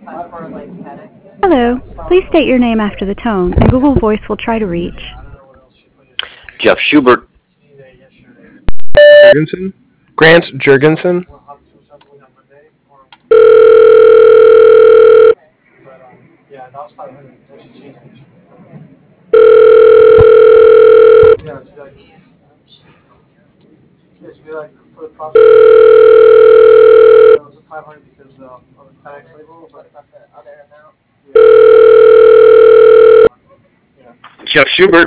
Hello. Please state your name after the tone, and Google Voice will try to reach. Jeff Schubert. Jurgensen? Grant Jurgensen? Jeff Schubert.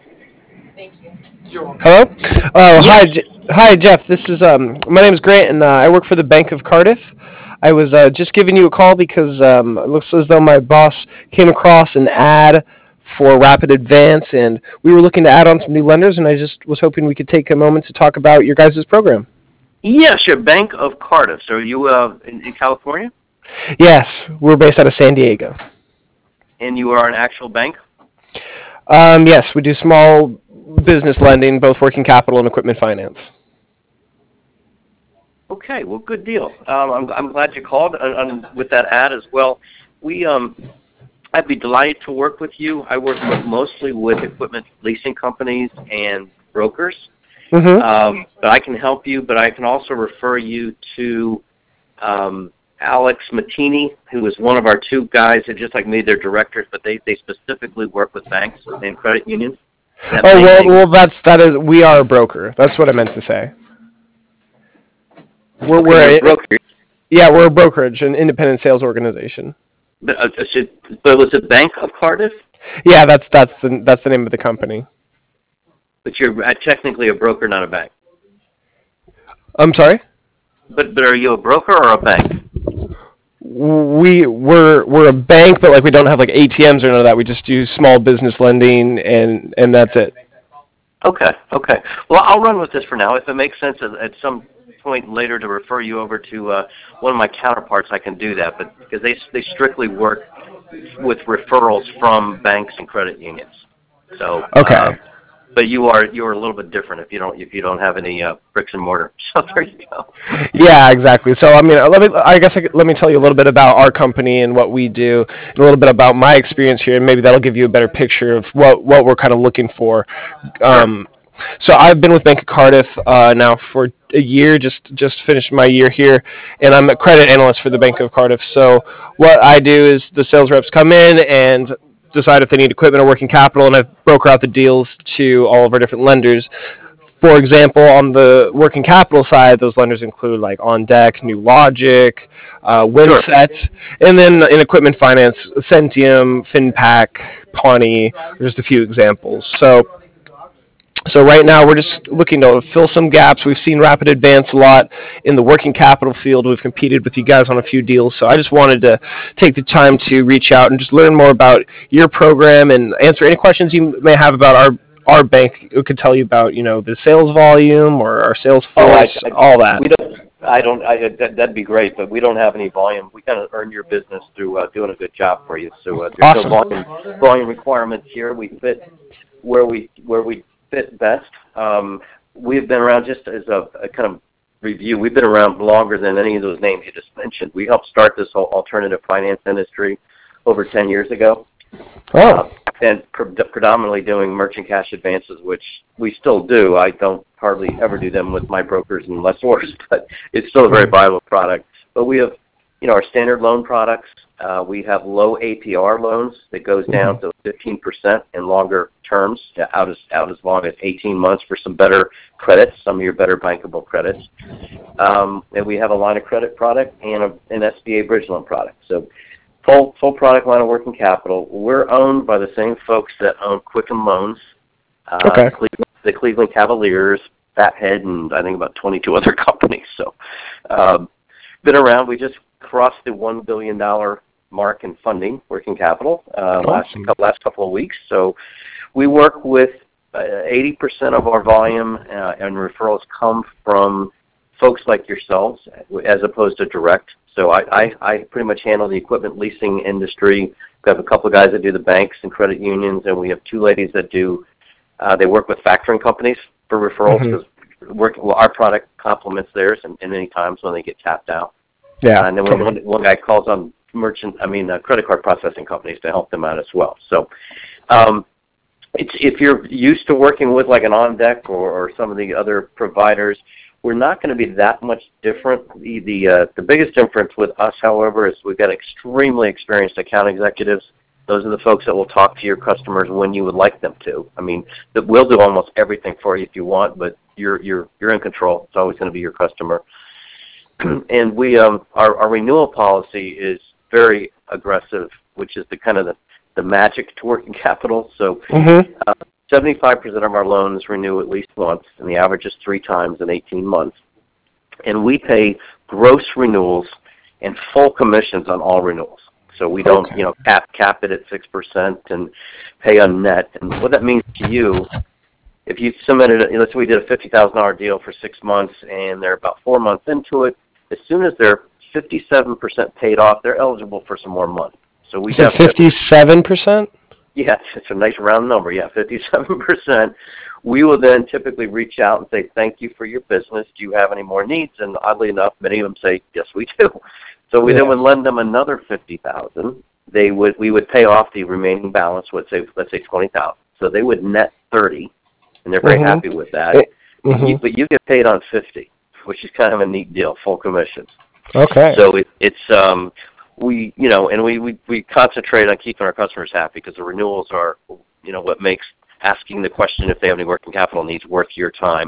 Hello? Oh, Yes. hi, Jeff. This is my name is Grant, and I work for the Bank of Cardiff. I was just giving you a call because it looks as though my boss came across an ad for Rapid Advance, and we were looking to add on some new lenders, and I just was hoping we could take a moment to talk about your guys' program. Yes, your Bank of Cardiff. So are you in California? Yes, we're based out of San Diego. And you are an actual bank? Yes, we do small business lending, both working capital and equipment finance. Okay, well, good deal. I'm glad you called with that ad as well. I'd be delighted to work with you. I work mostly with equipment leasing companies and brokers. Mm-hmm. But I can help you, but I can also refer you to Alex Mattini, who is one of our two guys that, just like me, they're directors, but they specifically work with banks and credit unions. We are a broker. That's what I meant to say. We're a broker. Yeah, we're a brokerage, an independent sales organization. But was it Bank of Cardiff? Yeah, that's the name of the company. But you're technically a broker, not a bank. I'm sorry? But are you a broker or a bank? We're a bank, but we don't have ATMs or none of that. We just do small business lending, and that's it. Okay. Well, I'll run with this for now. If it makes sense at some point later to refer you over to one of my counterparts, I can do that. But because they strictly work with referrals from banks and credit unions. So okay. But you're a little bit different if you don't have any bricks and mortar. So there you go. Yeah, exactly. So let me tell you a little bit about our company and what we do, and a little bit about my experience here, and maybe that'll give you a better picture of what we're kind of looking for. So I've been with Bank of Cardiff now for a year, just finished my year here, and I'm a credit analyst for the Bank of Cardiff. So what I do is the sales reps come in and decide if they need equipment or working capital, and I broker out the deals to all of our different lenders. For example, on the working capital side, those lenders include On Deck, New Logic, Winset, and then in equipment finance, Centium, FinPac, Pawnee, just a few examples. So right now we're just looking to fill some gaps. We've seen Rapid Advance a lot in the working capital field. We've competed with you guys on a few deals. So I just wanted to take the time to reach out and just learn more about your program and answer any questions you may have about our bank. We could tell you about, the sales volume or our sales force, all that. That'd be great, but we don't have any volume. We kind of earn your business through doing a good job for you. So there's awesome. No volume requirements here. We fit where we fit best. We've been around, just as a kind of review, we've been around longer than any of those names you just mentioned. We helped start this whole alternative finance industry over 10 years ago. And predominantly doing merchant cash advances, which we still do. I don't hardly ever do them with my brokers and lessors, but it's still a very viable product. But we have, our standard loan products. We have low APR loans that goes down to 15% and longer terms, out as long as 18 months for some better credits, some of your better bankable credits. And we have a line of credit product and an SBA bridge loan product. So full product line of working capital. We're owned by the same folks that own Quicken Loans, the Cleveland Cavaliers, Fathead, and I think about 22 other companies. So been around. We just crossed the $1 billion mark in funding, working capital, last couple of weeks. So we work with 80% of our volume and referrals come from folks like yourselves as opposed to direct. So I pretty much handle the equipment leasing industry. We have a couple of guys that do the banks and credit unions, and we have two ladies that they work with factoring companies for referrals because our product complements theirs in many times when they get tapped out. Yeah. And then when one guy calls on credit card processing companies to help them out as well. So, if you're used to working with like an OnDeck or some of the other providers, we're not going to be that much different. The biggest difference with us, however, is we've got extremely experienced account executives. Those are the folks that will talk to your customers when you would like them to. I mean, we'll do almost everything for you if you want, but you're in control. It's always going to be your customer. And we our renewal policy is very aggressive, which is the magic to working capital. So 75% of our loans renew at least once, and the average is 3 times in 18 months. And we pay gross renewals and full commissions on all renewals. So we don't, cap it at 6% and pay on net. And what that means to you, if you submitted, let's say we did a $50,000 deal for 6 months, and they're about 4 months into it, as soon as they're 57% paid off, they're eligible for some more money. So we have 57%? Yeah, it's a nice round number. Yeah, 57%. We will then typically reach out and say, thank you for your business. Do you have any more needs? And oddly enough, many of them say, yes, we do. So we then would lend them another $50,000. We would pay off the remaining balance, let's say $20,000. So they would net $30,000, and they're very happy with that. But you get paid on $50,000, which is kind of a neat deal, full commissions. Okay. So we concentrate on keeping our customers happy, because the renewals are, what makes asking the question if they have any working capital needs worth your time.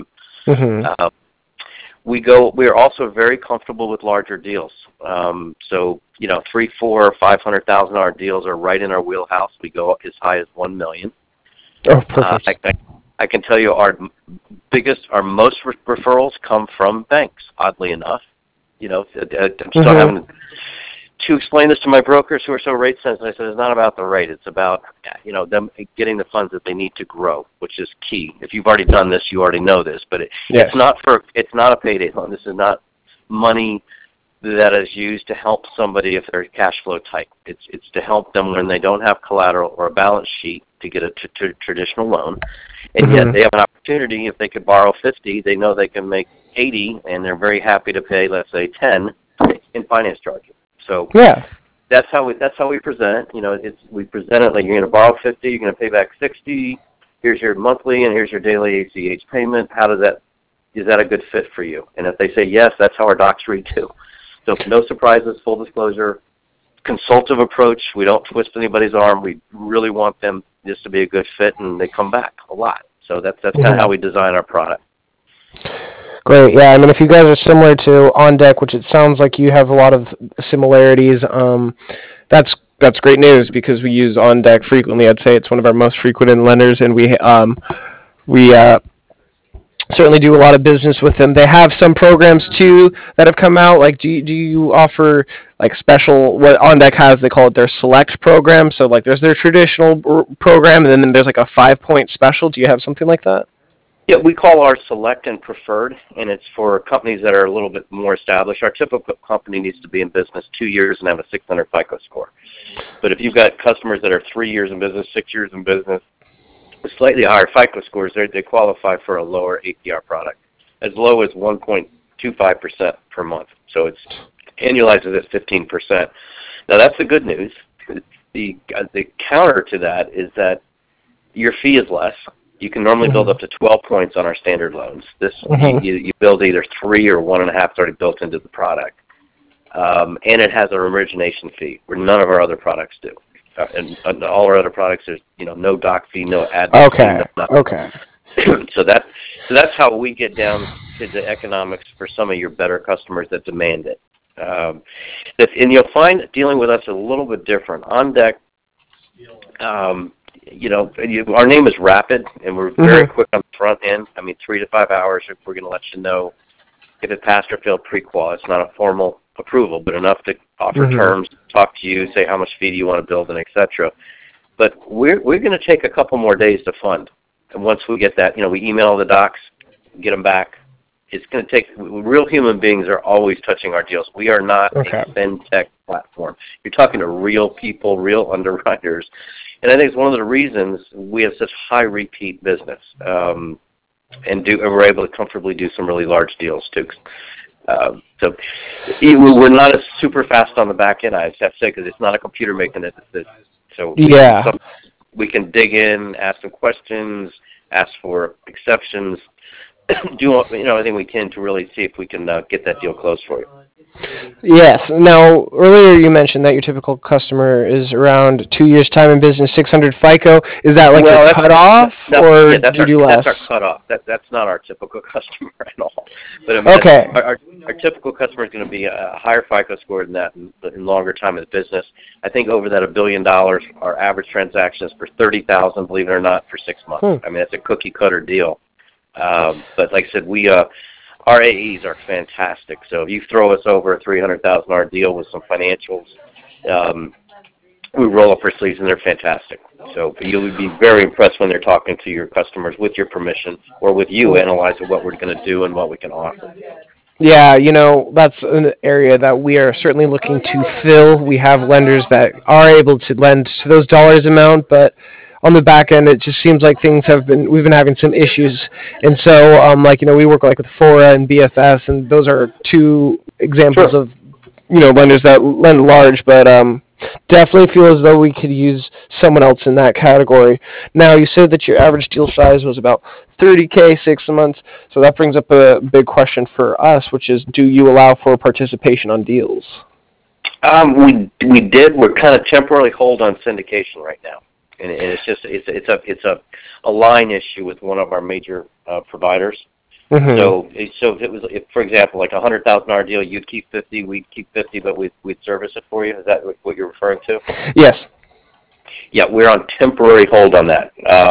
We are also very comfortable with larger deals. So, $300,000, $400,000, $500,000 deals are right in our wheelhouse. We go up as high as $1 million. Oh, perfect. I can tell you our most referrals come from banks, oddly enough. I'm still having to explain this to my brokers who are so rate sensitive. I said, it's not about the rate. It's about, them getting the funds that they need to grow, which is key. If you've already done this, you already know this, but it's not a payday loan. This is not money that is used to help somebody if they're cash flow tight. It's to help them when they don't have collateral or a balance sheet to get a traditional loan. And yet they have an opportunity. If they could borrow $50,000, they know they can make $80,000, and they're very happy to pay, let's say, $10,000 in finance charges. So that's how we present it. We present it like you're going to borrow $50,000, you're going to pay back $60,000. Here's your monthly and here's your daily ACH payment. Is that a good fit for you? And if they say yes, that's how our docs read too. So no surprises, full disclosure, consultative approach. We don't twist anybody's arm. We really want them just to be a good fit, and they come back a lot. So that's kind of how we design our product. Great. Yeah, I mean, if you guys are similar to OnDeck, which it sounds like you have a lot of similarities, that's great news, because we use OnDeck frequently. I'd say it's one of our most frequent lenders, and we certainly do a lot of business with them. They have some programs too that have come out. Like, do you offer like special, what OnDeck has, they call it their Select program. So like there's their traditional program, and then there's like a 5-point special. Do you have something like that? Yeah, we call our Select and Preferred, and it's for companies that are a little bit more established. Our typical company needs to be in business 2 years and have a 600 FICO score. But if you've got customers that are 3 years in business, 6 years in business, with slightly higher FICO scores, they qualify for a lower APR product, as low as 1.25% per month. So it's annualizes at 15%. Now that's the good news. The counter to that is that your fee is less. You can normally build up to 12 points on our standard loans. This you build either 3 or 1.5 already built into the product, and it has an origination fee, where none of our other products do. And all our other products, there's no doc fee, no ad fee. Okay. So that's how we get down to the economics for some of your better customers that demand it. And you'll find dealing with us a little bit different. OnDeck, our name is Rapid, and we're very quick on the front end. I mean, 3 to 5 hours, if we're going to let you know if it passed or failed pre-qual. It's not a formal approval, but enough to offer terms, talk to you, say how much fee do you want to build, and etc. But we're going to take a couple more days to fund. And once we get that, we email the docs, get them back. It's going to take, real human beings are always touching our deals. We are not a fintech platform. You're talking to real people, real underwriters. And I think it's one of the reasons we have such high repeat business, and we're able to comfortably do some really large deals too. So we're not as super fast on the back end, I just have to say, because it's not a computer making that decision. So Yeah. we can dig in, ask some questions, ask for exceptions, do everything we can to really see if we can get that deal closed for you. Yes. Now, earlier you mentioned that your typical customer is around 2 years' time in business, 600 FICO. Is that like the cutoff, or do you do less? That's our cutoff. That's not our typical customer at all. But I mean, Okay. our typical customer is going to be a higher FICO score than that in longer time in business. I think over that $1 billion, our average transaction is for $30,000, believe it or not, for 6 months. I mean, that's a cookie cutter deal. But like I said, our AEs are fantastic. So if you throw us over a $300,000 deal with some financials, we roll up our sleeves and they're fantastic. So you'll be very impressed when they're talking to your customers with your permission or with you analyzing what we're going to do and what we can offer. Yeah, that's an area that we are certainly looking to fill. We have lenders that are able to lend to those dollars amount, but on the back end, it just seems like we've been having some issues. And so, we work with Fora and BFS, and those are two examples of, lenders that lend large, but definitely feel as though we could use someone else in that category. Now, you said that your average deal size was about $30K 6 months, so that brings up a big question for us, which is, do you allow for participation on deals? We did. We're kind of temporarily hold on syndication right now, and it's a line issue with one of our major providers. Mm-hmm. So if for example, like $100,000 deal, you'd keep 50, we'd keep 50, but we'd service it for you. Is that what you're referring to? Yes. Yeah, we're on temporary hold on that,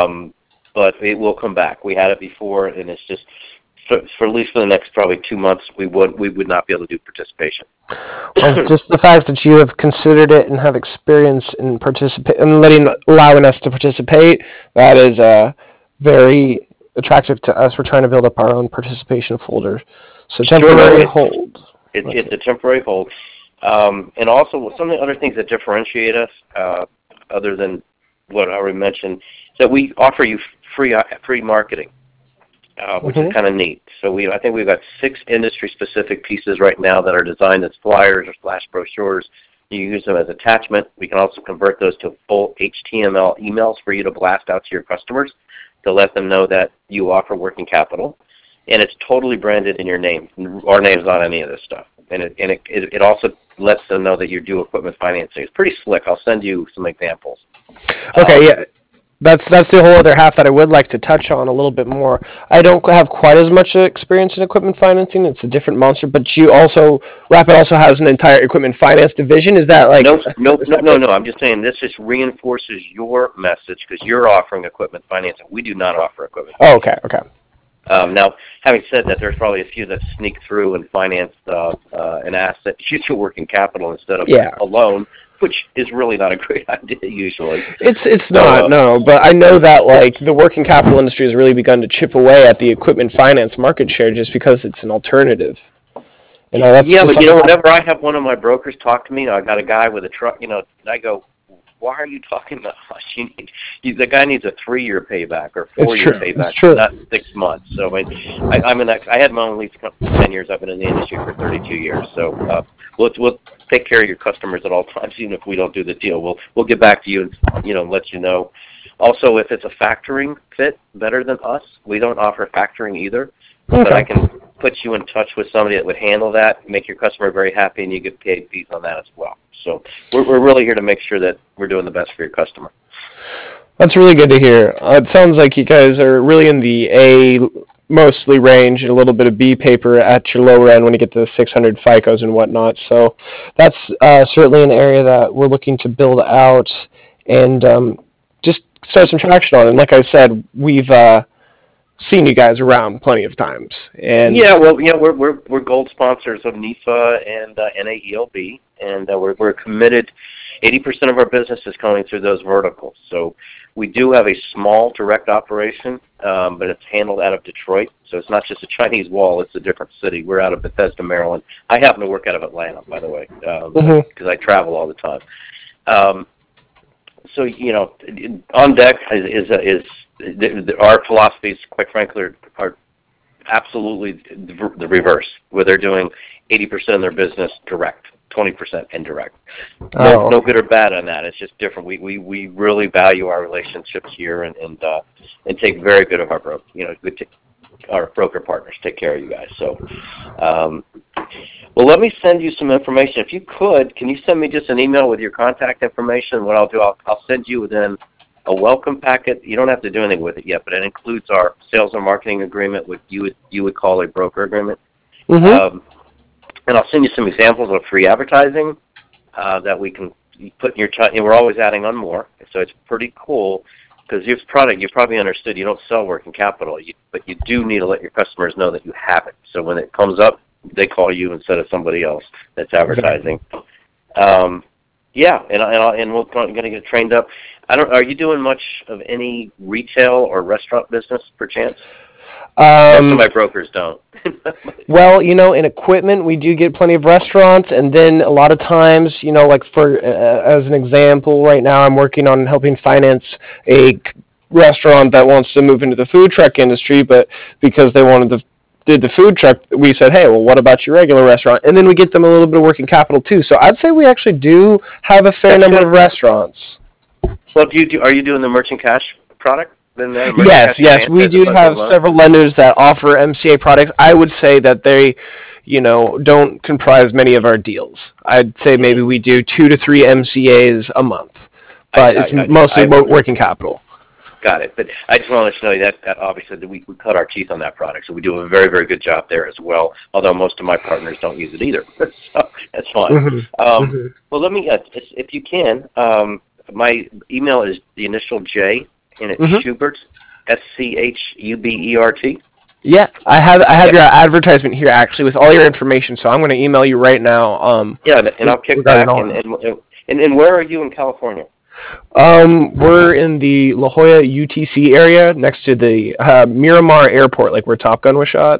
but it will come back. We had it before, and it's just for at least for the next probably 2 months, we would not be able to do participation. Well, just the fact that you have considered it and have experience in allowing us to participate, that is very attractive to us. We're trying to build up our own participation folder. So temporary hold. It's a temporary hold. And also some of the other things that differentiate us, other than what I already mentioned, is that we offer you free marketing, which is kind of neat. So I think we've got 6 industry-specific pieces right now that are designed as flyers or flash brochures. You use them as attachment. We can also convert those to full HTML emails for you to blast out to your customers to let them know that you offer working capital, and it's totally branded in your name. Our name's on any of this stuff, and it also lets them know that you do equipment financing. It's pretty slick. I'll send you some examples. Okay, yeah. That's the whole other half that I would like to touch on a little bit more. I don't have quite as much experience in equipment financing. It's a different monster, but Rapid also has an entire equipment finance division. Is that like... No. I'm just saying this just reinforces your message because you're offering equipment financing. We do not offer equipment financing. Oh, okay. Now, having said that, there's probably a few that sneak through and finance an asset, using working capital instead of a loan, which is really not a great idea usually. It's not, no, but I know that the working capital industry has really begun to chip away at the equipment finance market share just because it's an alternative. But whenever I have one of my brokers talk to me, I got a guy with a truck, and I go, why are you talking to us? The guy needs a 3-year payback or 4-year payback, not 6 months. So I had my own lease company for 10 years. I've been in the industry for 32 years. So we'll take care of your customers at all times, even if we don't do the deal. We'll get back to you and let you know. Also, if it's a factoring fit better than us, we don't offer factoring either. Okay. But I can put you in touch with somebody that would handle that, make your customer very happy, and you get paid fees on that as well. So we're really here to make sure that we're doing the best for your customer. That's really good to hear. It sounds like you guys are really in the A mostly range and a little bit of B paper at your lower end when you get to the 600 FICOs and whatnot. So that's certainly an area that we're looking to build out and just start some traction on. And like I said, we've seen you guys around plenty of times. And we're gold sponsors of NEFA and NAELB, and we're committed. 80% of our business is coming through those verticals. So we do have a small direct operation, but it's handled out of Detroit. So it's not just a Chinese wall; it's a different city. We're out of Bethesda, Maryland. I happen to work out of Atlanta, by the way, because I travel all the time. So on deck is our philosophies, quite frankly, are absolutely the reverse, where they're doing 80% of their business direct, 20% indirect. No good or bad on that. It's just different. We really value our relationships here and take very good of our our broker partners. Take care of you guys. So, well, let me send you some information. If you could, can you send me just an email with your contact information? What I'll do, I'll send you then a welcome packet. You don't have to do anything with it yet, but it includes our sales and marketing agreement, what you would call a broker agreement. Mm-hmm. And I'll send you some examples of free advertising that we can put in your and we're always adding on more. So it's pretty cool because this product, you probably understood, you don't sell working capital, but you do need to let your customers know that you have it. So when it comes up, they call you instead of somebody else that's advertising. Yeah, and we're going to get trained up. Are you doing much of any retail or restaurant business, perchance? Most of my brokers don't. Well, in equipment, we do get plenty of restaurants, and then a lot of times, like for as an example, right now I'm working on helping finance a restaurant that wants to move into the food truck industry, but because they did the food truck, we said, hey, well, what about your regular restaurant? And then we get them a little bit of working capital too. So I'd say we actually do have a fair number of restaurants. Well, are you doing the merchant cash product? Yes, we do have several lenders that offer MCA products. I would say that they, don't comprise many of our deals. I'd say maybe we do 2 to 3 MCAs a month, but it's mostly working capital. Got it. But I just want to let you know that obviously we cut our teeth on that product, so we do a very, very good job there as well, although most of my partners don't use it either. So that's fine. Mm-hmm. Well, let me, if you can, my email is the initial J, and it's Schubert, Schubert. Yeah, I have your advertisement here actually with all your information, so I'm going to email you right now. And I'll kick back. And where are you in California? We're in the La Jolla UTC area next to the Miramar Airport, like where Top Gun was shot.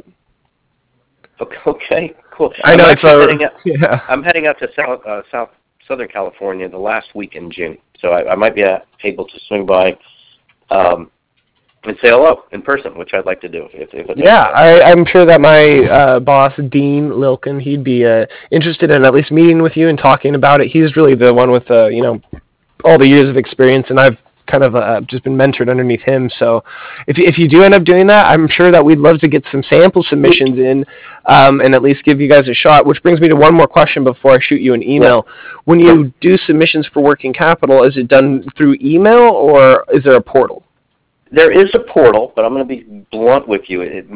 Okay, cool. I know I'm heading out to Southern California the last week in June, so I might be able to swing by and say hello in person, which I'd like to do. I'm sure that my boss, Dean Lilkin, he'd be interested in at least meeting with you and talking about it. He's really the one with all the years of experience, and I've kind of just been mentored underneath him. So if you do end up doing that, I'm sure that we'd love to get some sample submissions in and at least give you guys a shot, which brings me to one more question before I shoot you an email. When you do submissions for working capital, is it done through email or is there a portal? There is a portal, but I'm going to be blunt with you. It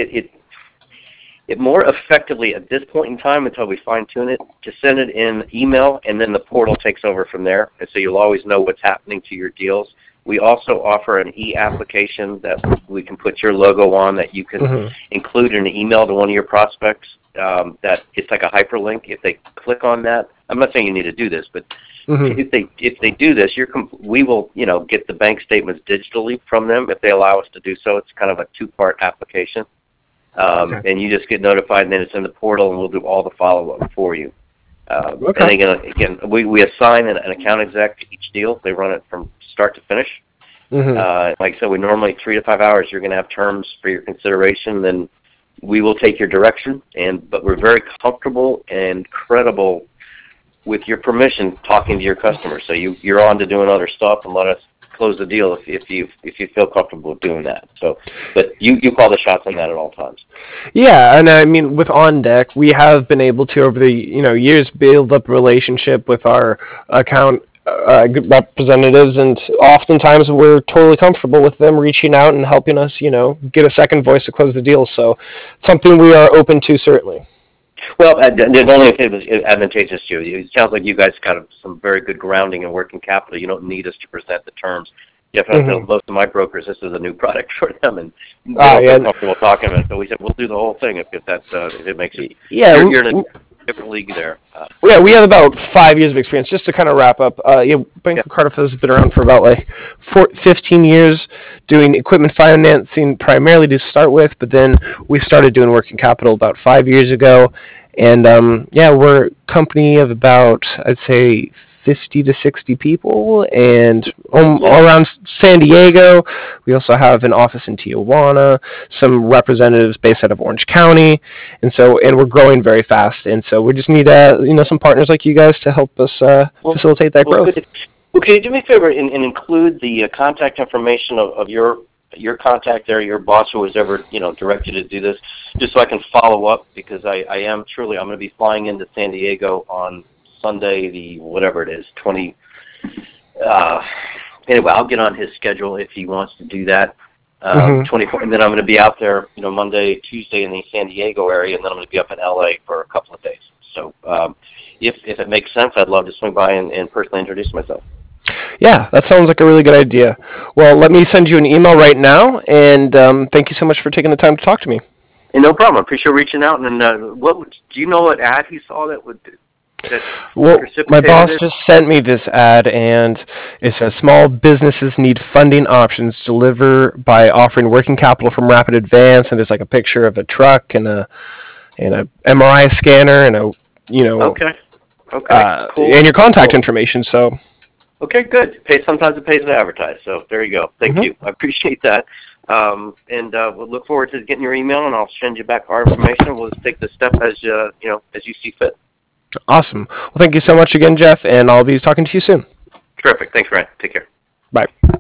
more effectively at this point in time, until we fine-tune it, to send it in email, and then the portal takes over from there, and so you'll always know what's happening to your deals. We also offer an e-application that we can put your logo on that you can include in an email to one of your prospects. That it's like a hyperlink. If they click on that, I'm not saying you need to do this, but if they do this, we will get the bank statements digitally from them if they allow us to do so. It's kind of a 2-part application. And you just get notified, and then it's in the portal, and we'll do all the follow-up for you. And again, we assign an account exec to each deal. They run it from start to finish. Like I said, we normally 3 to 5 hours. You're going to have terms for your consideration. Then we will take your direction. But we're very comfortable and credible with your permission talking to your customers. So you're on to doing other stuff, and let us close the deal if you feel comfortable doing that. So, but you call the shots on that at all times. Yeah, and I mean with OnDeck, we have been able to over the years build up a relationship with our account representatives, and oftentimes we're totally comfortable with them reaching out and helping us, get a second voice to close the deal. So, something we are open to certainly. Well, there's only if it was advantageous to you. It sounds like you guys got some very good grounding in working capital. You don't need us to present the terms. Most of my brokers, this is a new product for them, and they're comfortable talking about it. So we said we'll do the whole thing if it makes it. Yeah, you're in a different league there. We have about 5 years of experience. Just to kind of wrap up, Bank of Cardiff has been around for about 15 years, doing equipment financing primarily to start with, but then we started doing working capital about 5 years ago, and we're a company of about, I'd say, 50 to 60 people, and all around San Diego. We also have an office in Tijuana, some representatives based out of Orange County, and we're growing very fast. And so we just need some partners like you guys to help us facilitate that growth. Well, can you do me a favor and include the contact information of your contact there, your boss who was ever directed to do this, just so I can follow up, because I'm going to be flying into San Diego on Sunday, the whatever it is, 20. Anyway, I'll get on his schedule if he wants to do that. 24, and then I'm going to be out there, Monday, Tuesday in the San Diego area, and then I'm going to be up in LA for a couple of days. So if it makes sense, I'd love to swing by and personally introduce myself. Yeah, that sounds like a really good idea. Well, let me send you an email right now, and thank you so much for taking the time to talk to me. And no problem. I appreciate reaching out. And do you know what ad he saw that would? Well, my boss just sent me this ad, and it says small businesses need funding options. Deliver by offering working capital from Rapid Advance, and there's like a picture of a truck and a MRI scanner and Okay, cool. And your contact information. So. Okay, good. Sometimes it pays to advertise, so there you go. Thank you. I appreciate that. We'll look forward to getting your email, and I'll send you back our information. We'll just take the step as you see fit. Awesome. Well, thank you so much again, Jeff, and I'll be talking to you soon. Terrific. Thanks, Ryan. Take care. Bye.